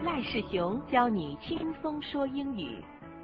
赖世雄教你轻松说英语。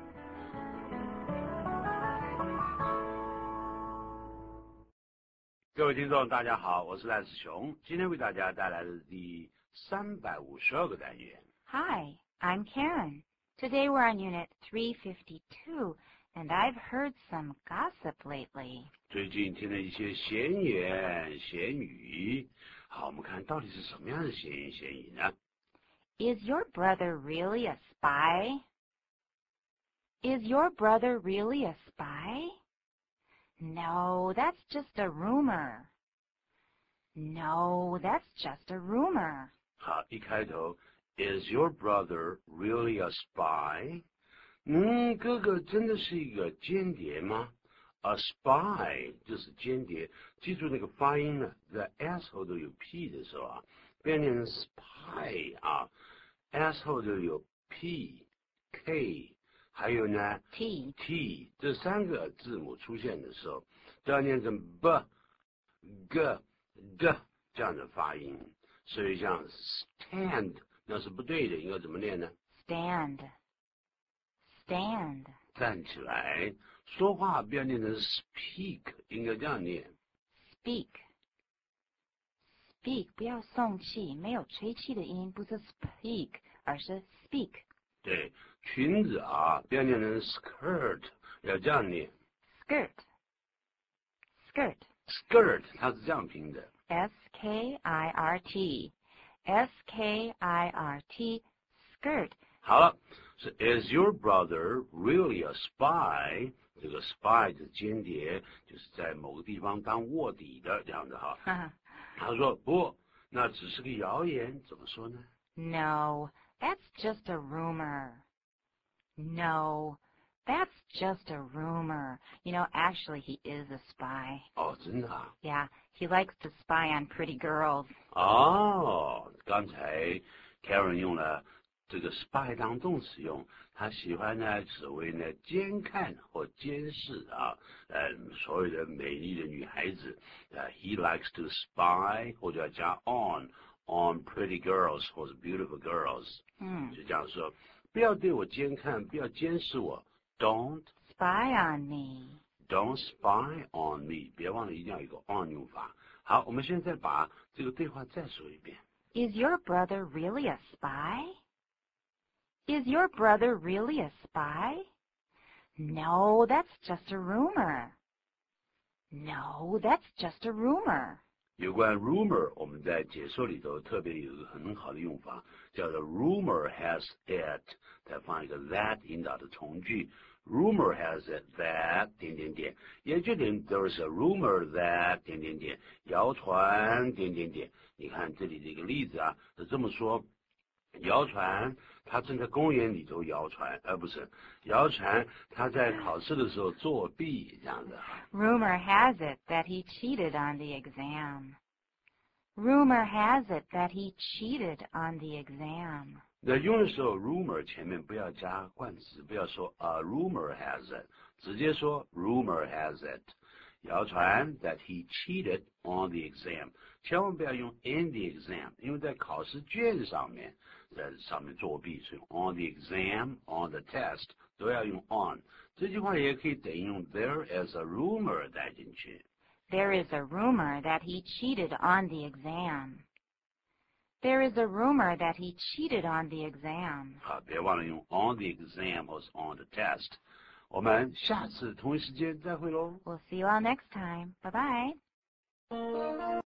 各位听众大家好，我是赖世雄，今天为大家带来的是第352个单元。 Hi, I'm Karen. Today we're on Unit 352, and I've heard some gossip lately. 最近听了一些闲言闲语，好，我们看到底是什么样的闲言闲语呢？ Is your brother really a spy? Is your brother really a spy? No, that's just a rumor. No, that's just a rumor. 好，一开头 Is your brother really a spy? 哥哥真的是一个间谍吗？ A spy 就是间谍，记住那个发音呢，在 s 后头有 p 的时候啊，不要念成 spy 啊 ，s 后头有 p、k， 还有呢 t 这三个字母出现的时候，都要念成 b、g、d 这样的发音。所以像 stand 那是不对的，应该怎么念呢？ Stand. 站起来，说话不要念成 speak， 应该这样念。 Speak. 不要送气，没有吹气的音，不是 speak， 而是 speak。 对，裙子啊，不要念成 skirt， 要这样念。 Skirt. skirt 它是这样拼的。 S-K-I-R-T. Skirt. 好了，是 Is your brother really a spy？ 这个 spy 的间谍，就是在某个地方当卧底的这样的哈。他说不，那只是个谣言，怎么说呢？ No, that's just a rumor. No, that's just a rumor. You know, actually, he is a spy. 哦，真的啊？ Yeah, he likes to spy on pretty girls. 哦，刚才 Karen 用了这个 spy 当动词用，他喜欢呢所谓呢监看或监视啊，所有的美丽的女孩子，he likes to spy 或者加 on pretty girls 或者 beautiful girls，就这样说，不要对我监看，不要监视我 ，don't spy on me。Don't spy on me， 别忘了一定要有一个 on 用法。好，我们现在把这个对话再说一遍。 Is your brother really a spy? Is your brother really a spy? No, that's just a rumor. No, that's just a rumor. 有关 rumor， 我们在解说里头特别有一个很好的用法，叫做 rumor has it， 再放一个 that 引导的从句。Rumor has it that 点点点，也就等于 there's a rumor that 点点点，谣传点点点。你看这里这个例子啊，是这么说。谣传他正在公园里头谣传，不是谣传他在考试的时候作弊这样的。 Rumor has it that he cheated on the exam. Rumor has it that he cheated on the exam. 那用的时候 rumor 前面不要加冠词，不要说rumor has it， 直接说 rumor has it。谣传 that he cheated on the exam， 千万不要用 in the exam， 因为在考试卷上面，在上面作弊，所以 on the exam、on the test 都要用 on。这句话也可以等于用 there is a rumor 带进去。 There is a rumor that he cheated on the exam. There is a rumor that he cheated on the exam. 好，别忘了用 on the exam 或是 on the test。我们下次同一时间再会喽。 We'll see you all next time. Bye-bye.